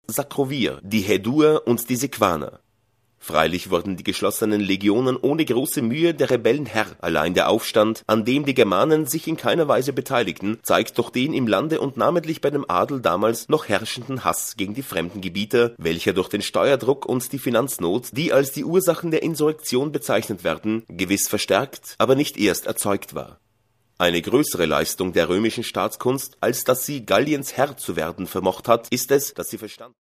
Sacrovir, die Häduer und die Sequaner. Freilich wurden die geschlossenen Legionen ohne große Mühe der Rebellen Herr. Allein der Aufstand, an dem die Germanen sich in keiner Weise beteiligten, zeigt doch den im Lande und namentlich bei dem Adel damals noch herrschenden Hass gegen die fremden Gebieter, welcher durch den Steuerdruck und die Finanznot, die als die Ursachen der Insurrektion bezeichnet werden, gewiss verstärkt, aber nicht erst erzeugt war. Eine größere Leistung der römischen Staatskunst, als dass sie Galliens Herr zu werden vermocht hat, ist es, dass sie verstand